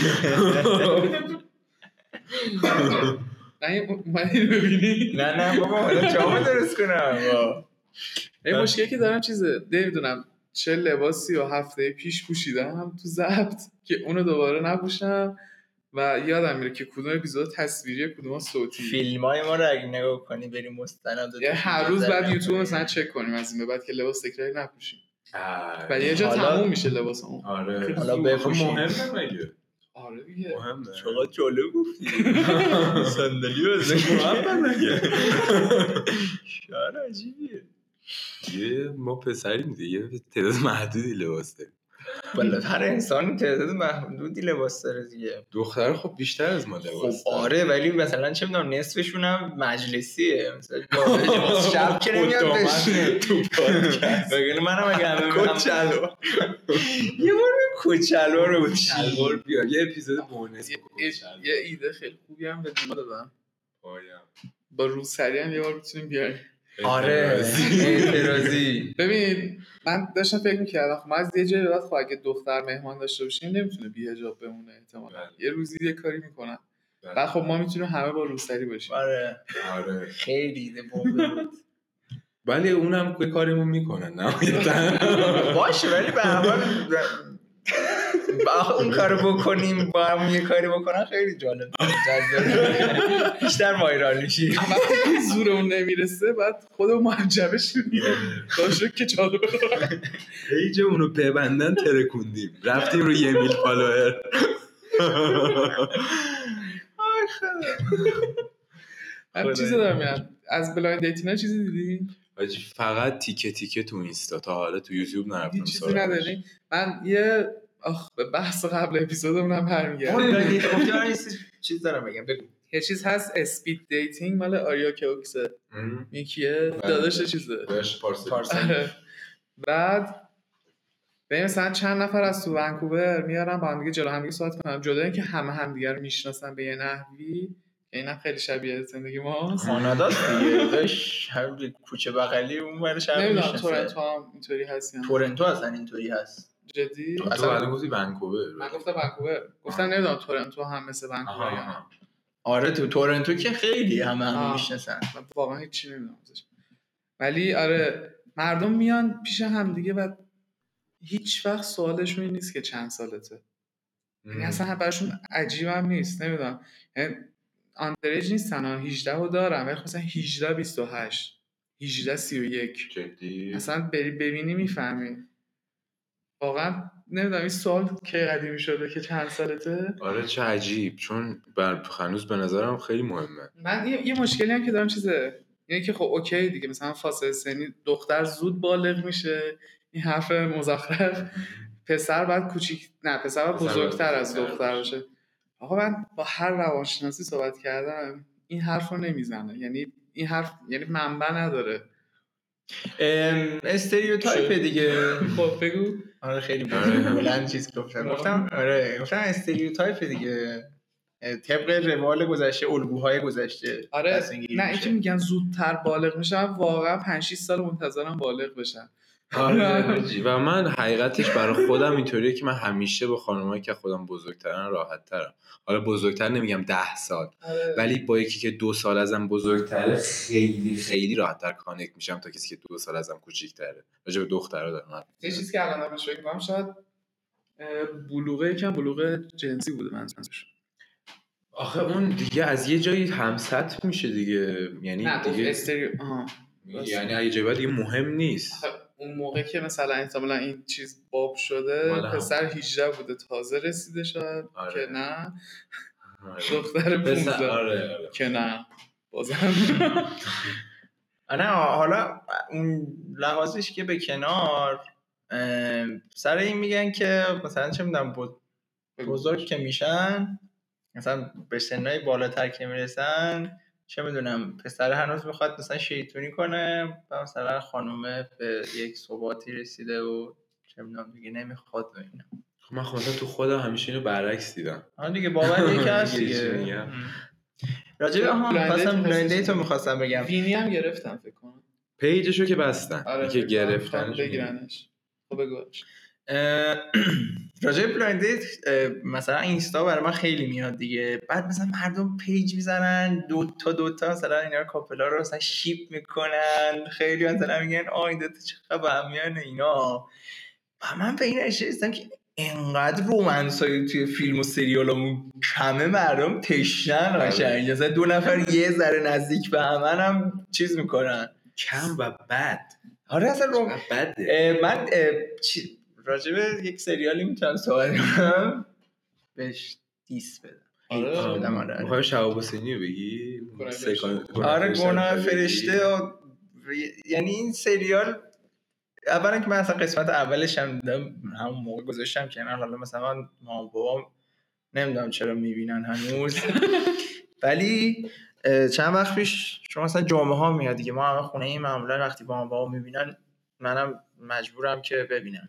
نه من اینو ببینی؟ نه نه بابا حالا جامعه درست کنم. این مشکلی که دارم چیزه نمیدونم چه لباسی و هفته پیش پوشیدم تو ضبط که اونو دوباره نپوشم و یادم میره که کدوم اپیزود تصویری کدوم صوتی. فیلمای ما رو اگه نگاه کنی بریم مستند یه هر روز بعد یوتیوب مثلا چک کنیم از این به بعد که لباس تکراری نپوشیم و یه جا تموم میشه لباسمون. آره حالا بپوشیم. مهمه مگه؟ آره دیگه مهمه. چقدر جالب گفتی. صندلی واسه مهمه مگه؟ شعر عجیبیه. یه ما پسریم دیگه تعداد محدودی لباس داریم. بالا هر انسان تعداد محدودی لباس داره دیگه. دختر خب بیشتر از ما لباس داره. آره ولی مثلا چه میدونم نصفشون هم مجلسیه، مثلا لباس شب که نمیاد بشینه تو پادکست. بگن منم اگه همه کوچلو یه بار کوچلو رو کوچلو بیا یه اپیزود بونس یه ایده خیلی خوبی هم به نیما دادم. پایم با روسری هم یه بار میتونیم بیاریم. آره اعتراضی. ببین من داشتم فکر می‌کردم ما از یه جایی بعد خب اگه دختر مهمان داشته باشیم نمیتونه بی حجاب بمونه احتمالاً. یه روزی یه کاری میکنن. بعد خب ما میتونیم همه با روسری باشیم. آره آره خیلی ایده بمبه بود. ولی اونم که کاریمون میکنن نهایتاً. باشه ولی به هر حال با اون کارو بکنیم با هم یه کاری بکنن خیلی جالب جذاب بیشتر وایرال میشی. وقتی زورمون نمیرسه بعد خودمون معجبه شدیم باشه که چادر هی جا اونو ببندن ترکوندیم رفتیم رو یه میل فالوور. آی خدا. من چیزی دارم میگم از بلایند دیتینا چیزی دیدی؟ حاجی فقط تیکه تیکه تو اینستا، تا حالا تو یوتیوب نرفتم. هیچ چیزی نداری؟ من یه آخ به بحث قبل اپیزودمون برمیگردم. بلایند دیت گفتی من چیز دارم بگم بگو. یه چیز هست اسپید دیتینگ مال آریا کوکسه. یکیه داداش چیزه. داداش پارسل. بعد ببین مثلا چند نفر از تو ونکوور میارن با هم دیگه جلو هم دیگه صحبت کنن، جدا اینکه همه هم دیگه رو میشناسن به یه نحوی که اینم خیلی شبیه زندگی ماست. کاناداست دیگه داش، هر کوچه بغلی اون ور شهر میشناسه. نمیدونم تورنتو هم اینطوری هست یا تورنتو اصلا اینطوری هست. جدی؟ تو اصلا بعد گفتی ونکوور. من گفتم ونکوور. گفتم نمیدونم تورنتو هم مثل ونکوور یا نه. آره تو تورنتو که خیلی همه هم میشناسن. من واقعا هیچ چیزی نمیدونم ازش. ولی آره مردم میان پیش هم دیگه و هیچ وقت سوالشون این نیست که چند سالته. یعنی اصلا براشون عجیب هم نیست. نمیدونم یعنی آندریج نیستن ها، هجده رو دارن ولی مثلا هجده بیست و هشت هجده سی و یک جدی اصلا بری ببینی میفهمی. واقعا نمیدونم این سوال که قدیمی شده که چند سالته. آره چه عجیب، چون بر هنوز به نظرم خیلی مهمه. من یه, یه مشکلی هم که دارم چیزه اینه که خب اوکی دیگه مثلا فاصله سنی دختر زود بالغ میشه، این حرف مزخرف. پسر بعد کوچیک نه پسر بعد بزرگتر از دختر باشه. آقا من با هر روانشناسی صحبت کردم این حرف رو نمیزنه، یعنی این حرف یعنی منبع نداره. استریوتایپ دیگه. خب بگو. آره خیلی بلند چیز گفتم گفتم آره گفتم استریوتایپ دیگه، طبق روال گذشته، الگوهای گذشته. آره نه اینکه میگن زودتر بالغ میشن، واقعا پنج شش سال منتظرم بالغ بشن. آره و من حقیقتش برای خودم اینطوریه که من همیشه با خانمایی که خودم بزرگترن راحت ترم. حالا بزرگتر نمیگم ده سال آره. ولی با یکی که دو سال ازم بزرگتره خیلی خیلی راحت تر کانکت میشم تا کسی که دو سال ازم کوچیک‌تره. راجع به دخترا دارم. یه چیزی که الان دارم فکر می‌کنم شاید بلوغه یکم بلوغه جنسی بوده منظورش. آخه اون دیگه از یه جایی همسط میشه دیگه، یعنی نه دیگه استریو آها یعنی اگه جایی دیگه مهم نیست. اون موقع که مثلا احتمالاً این چیز باب شده پسر هجده بوده تازه رسیده شاید. آره. که نه آره. دختر پونزده آره آره. که نه بازم نه حالا اون لحاظش که به کنار سر این میگن که مثلا چه میدونم بزرگ که میشن مثلا به سنای بالاتر که میرسن چه میدونم پسر هنوز میخواد مثلا شیطونی کنه و مثلا خانومه به یک ثباتی رسیده و چه میدونم دیگه نمیخواد و اینا. خب من خودم تو خودم همیشه اینو برعکس دیدم. آره دیگه باور یکی هست دیگه. راجع به هم خواستم بلایند دیتو میخواستم بگم. وینی هم گرفتم فکر کنم. پیجشو که بستن. آره که گرفتنش بگیرنش. خب بگو. راجع به بلایند دیت مثلا اینستا برای من خیلی میاد دیگه. بعد مثلا مردم پیج میزنن دو تا دو تا مثلا اینا کاپلا رو مثلا شیپ میکنن، خیلی مثلا میگن آ این دو تا چقدر با هم میان اینا. و من به این اشاره هستم که انقدر رومانسایی توی فیلم و سریالامون کمه، مردم تشنن قشنگ مثلا دو نفر یه ذره نزدیک به هم هم چیز میکنن کم و بد. آره اصلا روم بده. من چی راجبه یک سریالی میتونم صحبت کنم بهش دیس بدم. آره بدم آره میخوای شهاب حسینی رو بگی؟ آره گناه فرشته و... یعنی این سریال اولا که من اصلا قسمت اولش هم دیدم همون موقع گذاشتم کنار، حالا مثلا من مام بابام نمیدونم چرا میبینن هنوز ولی چند وقت پیش شما مثلا جمعه ها میاد دیگه، ما همه خونه این معمولا وقتی مام بابا میبینن منم مجبورم که ببینم.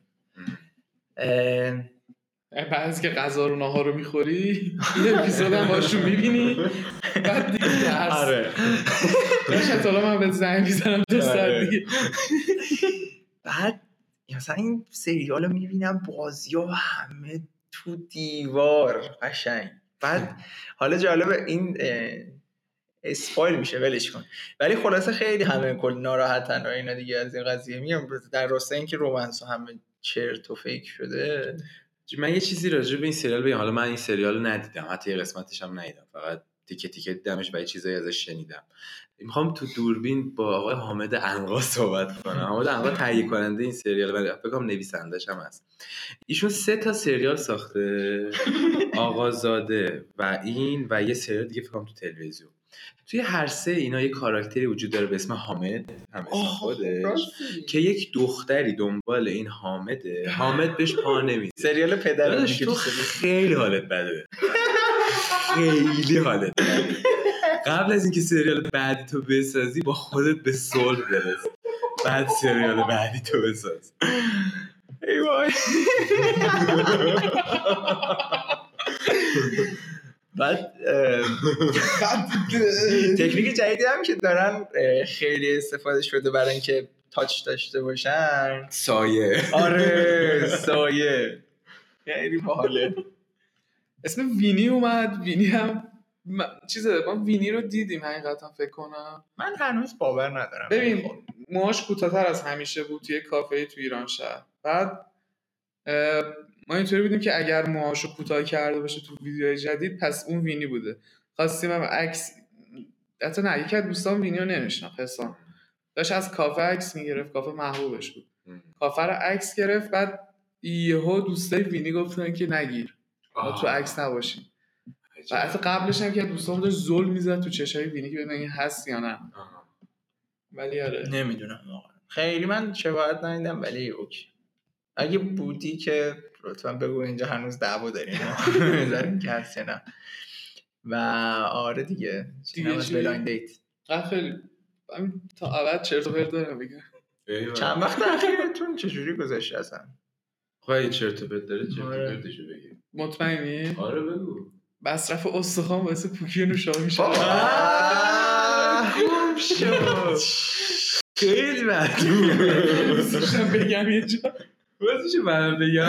بعد از که غذا رو ناهار رو میخوری یه اپیزود هم باشون میبینی بعد دیگه درس. آره داشت طالا من به زنگ میزنم دو ساعت دیگه. بعد مثلا این سریال رو میبینم بازی ها همه تو دیوار قشنگ. بعد حالا جالبه این اسپایل میشه ولش کن، ولی خلاصه خیلی همه کل ناراحتن و اینا دیگه از این قضیه. میگم در راستای اینکه رومانس همه چرت و فیک شده. من یه چیزی راجع به این سریال بگم. حالا من این سریال رو ندیدم، حتی یه قسمتش هم ندیدم، فقط تیکه تیکه دیدمش و یه چیزایی ازش شنیدم. میخوام تو دوربین با آقای حامد عنقا صحبت کنم. حامد عنقا تهیه کننده این سریال و فکر کنم نویسنده‌ش هم هست. ایشون سه تا سریال ساخته، آقازاده و این و یه سریال دیگه فکر کنم تو تلویزیون. توی هر سه اینا یه کاراکتری وجود داره به اسم حامد، هم اسم خودش، که یک دختری دنبال این حامده. حامد بهش پا نمیده. سریال پدر تو خیلی حالت بده، خیلی حالت بده. قبل از اینکه سریال بعدی تو بسازی با خودت به صلح برس، بعد سریال بعدی تو بساز. ای وای. بعد تکنیک جدیدی هم که دارن خیلی استفاده شده برای اینکه تاچ داشته باشن، سایه. آره سایه خیلی باحاله. اسم وینی اومد. وینی هم م... چیزه، ما وینی رو دیدیم حقیقتا فکر کنم. من هنوز باور ندارم. ببین موهاش کوتاه‌تر از همیشه بود توی کافه تو ایران شهر. بعد ما اینطوری بودیم که اگر موهاشو کوتاه کرده باشه تو ویدیوهای جدید پس اون وینی بوده. خواستیم هم عکس، حتی نه یکی از دوستان وینی رو نمیشناخت، حسام داشت از کافه عکس میگرفت، کافه محبوبش بود، کافه رو عکس گرفت. بعد یهو دوستای وینی گفتن که نگیر، ما تو عکس نباشیم. و حتی قبلش هم که دوستان داشت زل میزد تو چشای وینی که ببینن این هست یا نه. ولی آره نمیدونم واقعا، خیلی من شباهت ندیدم، ولی اوکی. اگه بودی که لطفا بگو، اینجا هنوز دعوا داریم میذاریم که هست نه. و آره دیگه دیگه چی بلایند دیت خیلی تا ابد چرت و پرت دارم بگم. چند وقت اخیرتون چجوری گذشته اصلا؟ خواهی چرت و پرت داره، چرت و پرتشو بگی. مطمئنی؟ آره بگو. مصرف استخوان واسه پوکی نوشابه میشه. خوب شد. خیلی بد. می‌خواستم بگم یه جا. واسه من بگم.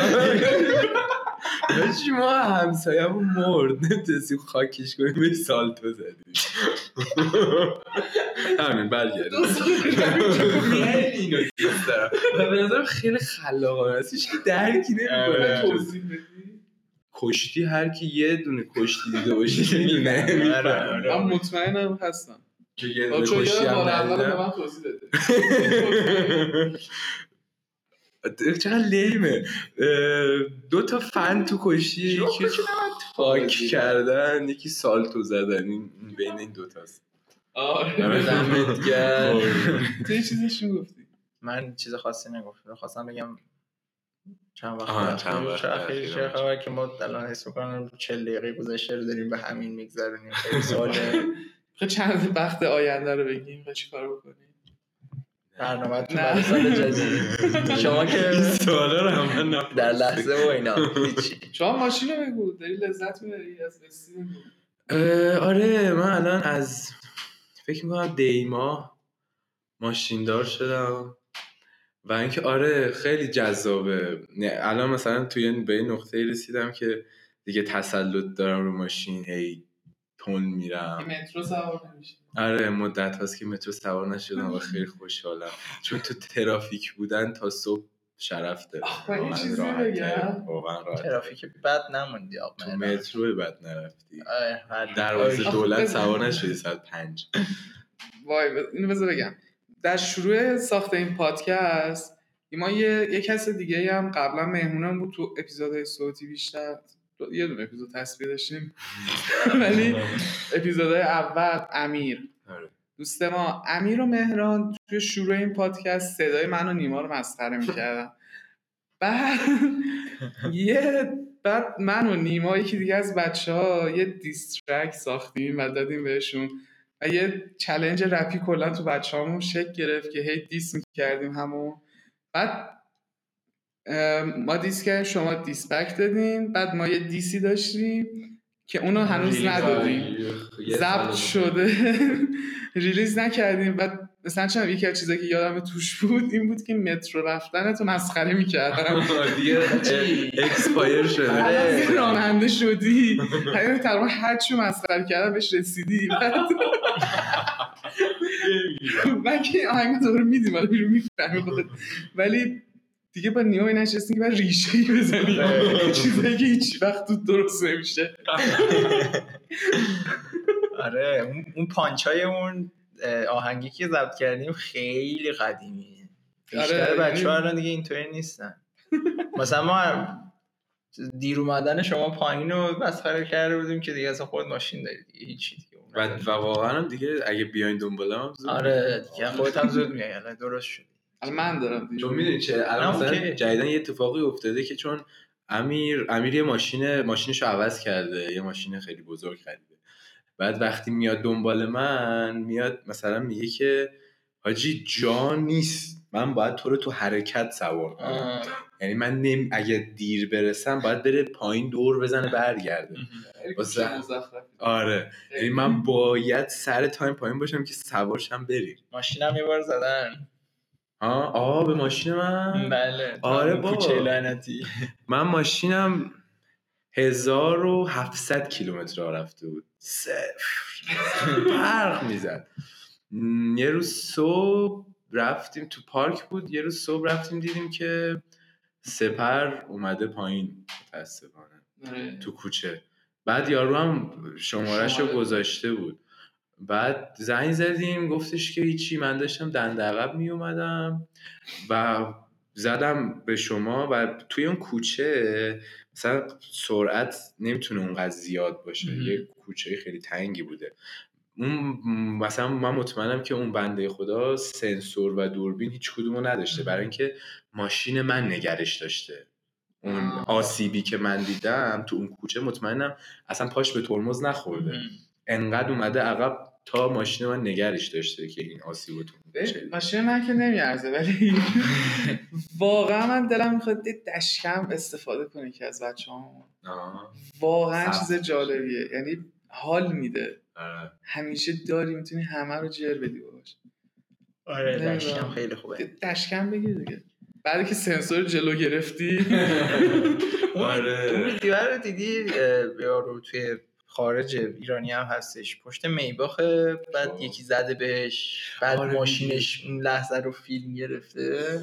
بچی ما همسایه‌مون مرد، نمی‌تونستیم خاکش کنیم، بهش سالتو زدیم. همین برگردیم. خیلی اینو دوست دارم و به نظرم خیلی خلاقانه است، هیچ کی درکی نمی‌کنه. توضیح بدی؟ کشتی هر کی یه دونه کشتی دیده باشه میدونه. من مطمئنم هستم که یه دونه کشتی هم ندیدم. من توضیح داده. چقدر لیمه. دو تا فن تو کشتی، یکی تاک کردن، یکی سالتو زدن. این بین این دوتاست. آره دمت گرم. تو یه چیزشون گفتی؟ من چیز خاصی نگفتم، خواستم بگم چند وقت آها چند وقت اخیر چه خبر که ما الان حس می‌کنم چهل دقیقه گذشته رو داریم به همین میگذرونیم. خیلی سواله. خب چند وقت آینده رو بگیم و چیکار بکنیم؟ برنامه‌تون برای سال جدید شما که این سوالا رو هم من در لحظه و اینا هیچی. شما ماشین رو بگو، داری لذت میبری از قصه بگو. آره من الان از فکر میکنم دیما ماشیندار شدم و اینکه آره خیلی جذابه. الان مثلا توی به این نقطه رسیدم که دیگه تسلط دارم رو ماشین، هی تون میرم. مترو سوار نمیشی؟ آره مدت هاست که مترو سوار نشدم و خیلی خوشحالم چون تو ترافیک بودن تا صبح شرف داره. من یه چیزی بگم، ترافیک بد نموندی آقا، تو مترو بد نرفتی، آره دروازه دولت سوار نشدی ساعت پنج. وای اینو بذار بگم، در شروع ساخت این پادکست ما یه یک کس دیگه هم قبلا مهمونم بود تو اپیزودهای صوتی، بیشتر یه دونه اپیزود تصویر داشتیم ولی اپیزودهای اول امیر دوست ما، امیر و مهران توی شروع این پادکست صدای من و نیما رو مسخره می‌کردن. بعد یه بعد من و نیما یکی دیگه از بچه‌ها یه دیسترک ساختیم و دادیم بهشون و یه چالش رپی کلا تو بچه‌هامون شکل گرفت که هی دیس می‌کردیم همون. بعد ما دیس کردیم، شما دیسپک دادین، بعد ما یه دیسی داشتیم که اونو هنوز ندادیم، ضبط شده ریلیز نکردیم. بعد مثلا چند یکی از چیزایی که یادم توش بود این بود که مترو رفتن تو مسخره می‌کردم دیگه اکسپایر شده، راننده شدی، همین تقریبا هر چی مسخره کردم بهش رسیدی. من که آهنگ داره میدیم ولی میرو میفهمی، ولی دیگه با نیمه نشستیم که باید ریشه‌ای بزنیم چیزایی که هیچ وقت تو درست نمیشه. آره اون پانچای اون آهنگی که ضبط کردیم خیلی قدیمیه. بیشتر بچه‌ها الان دیگه اینطوری نیستن. مثلا ما دیر اومدن شما پایین رو مسخره کرده بودیم که دیگه اصلا خود ماشین دارید دیگه هیچی دیگه. و و واقعا هم دیگه اگه بیاین دنبالم زود آره دیگه خودت هم زود میای. الان درست شد. الان من دارم دیگه. چون میدونی چه الان مثلا جدیدن یه اتفاقی افتاده که چون امیر امیر یه ماشین ماشینشو عوض کرده، یه ماشین خیلی بزرگ خریده. بعد وقتی میاد دنبال من میاد مثلا میگه که حاجی جا نیست، من باید تو رو تو حرکت سوار کنم. یعنی من نمی... اگه دیر برسم باید بره پایین دور بزنه برگرده. واسه آره یعنی من باید سر تایم پایین باشم که سوارشم بریم. ماشینم یه بار زدن. ها آه به ماشین من؟ بله. آره بابا. کوچه لعنتی. من ماشینم هزار و هفتصد کیلومتر راه رفته بود. صفر. برق میزد. یه روز صبح رفتیم تو پارک بود، یه روز صبح رفتیم دیدیم که سپر اومده پایین متاسفانه تو کوچه. بعد یارو هم شماره‌شو گذاشته بود. بعد زنگ زدیم گفتش که هیچی، من داشتم دنده عقب می اومدم و زدم به شما و توی اون کوچه مثلا سرعت نمیتونه اونقدر زیاد باشه، یه کوچه خیلی تنگی بوده. اون مثلا من مطمئنم که اون بنده خدا سنسور و دوربین هیچ کدومو نداشته برای اینکه ماشین من نگرش داشته. اون آسیبی که من دیدم تو اون کوچه مطمئنم اصلا پاش به ترمز نخورده، انقدر اومده عقب تا ماشین من نگرش داشته که این آسیبو تو ماشین من که نمیارزه، ولی واقعا من دلم میخواد دشکم استفاده کنی که از بچه‌هامون واقعا چیز جالبیه، یعنی حال میده. آره. همیشه داری میتونی همه رو جر بدی باش. آره دشکم خیلی خوبه. دشکم بگیر دیگه بعد که سنسور جلو گرفتی. آره اون ویدیو رو دیدی؟ یارو توی خارج ایرانی هم هستش، پشت میباخه، بعد شو. یکی زده بهش، بعد آره ماشینش اون لحظه رو فیلم گرفته.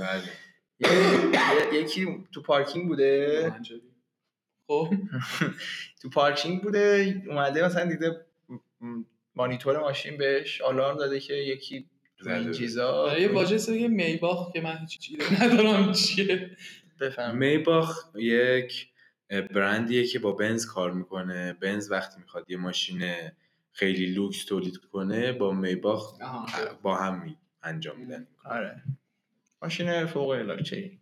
بله. یکی تو پارکینگ بوده. خب تو پارکینگ بوده اومده مثلا دیده مانیتور ماشین بهش آلارم داده که یکی این چیزا. یه واژه سوی میباخ که من هیچ چیزی ندارم چیه بفهم. میباخ یک برندیه که با بنز کار میکنه. بنز وقتی میخواد یه ماشین خیلی لوکس تولید کنه با میباخ با هم می انجام میدن. آره ماشین فوق العاده.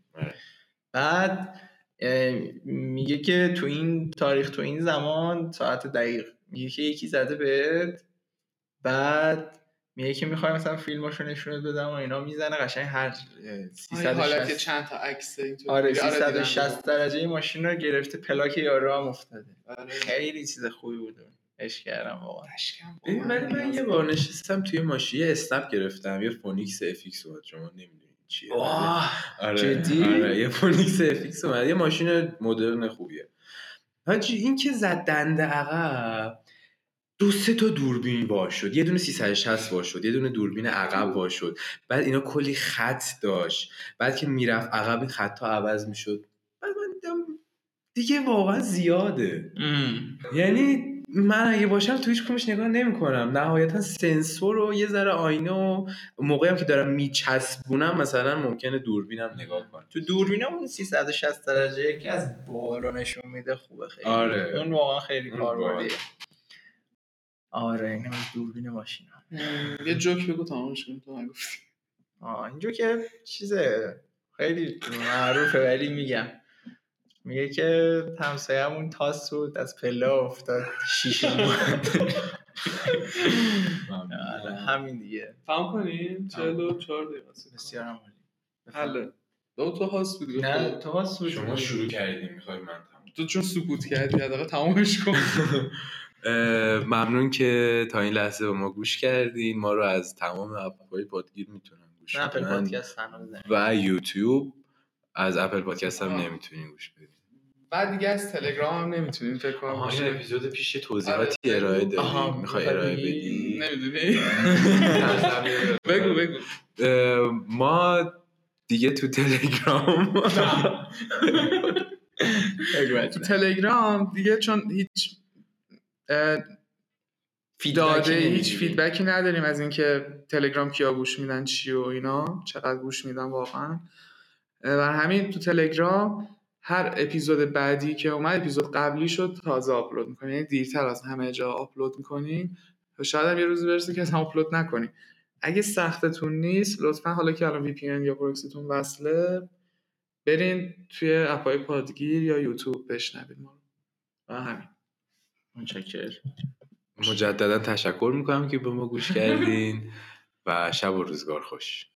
بعد میگه که تو این تاریخ تو این زمان ساعت دقیق میگه که یکی زده بهت، بعد میگه که میخوای مثلا فیلماشو نشونت بدم و اینا، میزنه قشنگ هر سیصد و شصت حالت چند تا عکس اینطوری. آره سیصد و شصت درجه ماشین رو گرفته، پلاک یارو هم افتاده. خیلی چیز خوبی بود، عشق کردم واقعا. ببین من من یه بار نشستم توی ماشین یه اسنپ گرفتم، یه فونیکس اف ایکس اومد، شما نمیدونید چیه. آره جدی آره یه فونیکس اف ایکس اومد، یه ماشین مدرن خوبیه. حاجی این که زد دنده عقب دو سه تا دوربین وا شد، یه دونه سیصد و شصت وا شد، یه دونه دوربین عقب وا شد، بعد اینا کلی خط داشت، بعد که میرفت عقب این خطا عوض میشد. بعد من دیدم دیگه واقعا زیاده. یعنی من اگه باشم تو هیچ کمش نگاه نمی‌کنم، نهایتا سنسور و یه ذره آینه و موقعی هم که دارم میچسبونم مثلا ممکنه دوربینم نگاه کنم. تو دوربینم اون سیصد و شصت درجه که از بالا نشون میده خوبه خیلی. آره اون واقعا خیلی کاربردیه. آره اینم دوربین ماشین. یه جوک بگو تمامش کنیم تو نگفتی. آه این جوک چیزه خیلی معروفه ولی میگم. میگه که همسایه‌مون تاس بود از پله افتاد شیشه بود. آره همین دیگه. فهم کنیم چهل و چهار دقیقه بسیار عالی. حله. دو تا هاست بود. نه تو هاست بود. شما شروع کردیم میخوای من تمام. تو چون سکوت کردی حداقل تمامش کن. ممنون که تا این لحظه به ما گوش کردین. ما رو از تمام اپ‌های پادگیر میتونن گوش بدن. اپل پادکست و یوتیوب. از اپل پادکست هم نمیتونین گوش بدین. بعد دیگه از تلگرام هم نمیتونین فکر کنم. آها این اپیزود پیش توضیحاتی ارائه دادیم. میخوای ارائه بدی؟ نمیدونی. بگو بگو. ما دیگه تو تلگرام تو تلگرام دیگه چون هیچ فیدبکی هیچ فیدبکی نداریم از اینکه تلگرام کیا گوش میدن چی و اینا چقدر گوش میدن واقعا. و همین تو تلگرام هر اپیزود بعدی که اومد اپیزود قبلی شد تازه آپلود میکنیم، یعنی دیرتر از همه جا آپلود میکنیم و شاید هم یه روزی برسه که اصلا آپلود نکنیم. اگه سختتون نیست لطفا حالا که الان وی پی ان یا پروکسیتون وصله برین توی اپای پادگیر یا یوتیوب بشنوید ما رو. همین. متشکرم. مجددا تشکر میکنم که به ما گوش کردین و شب و روزگار خوش.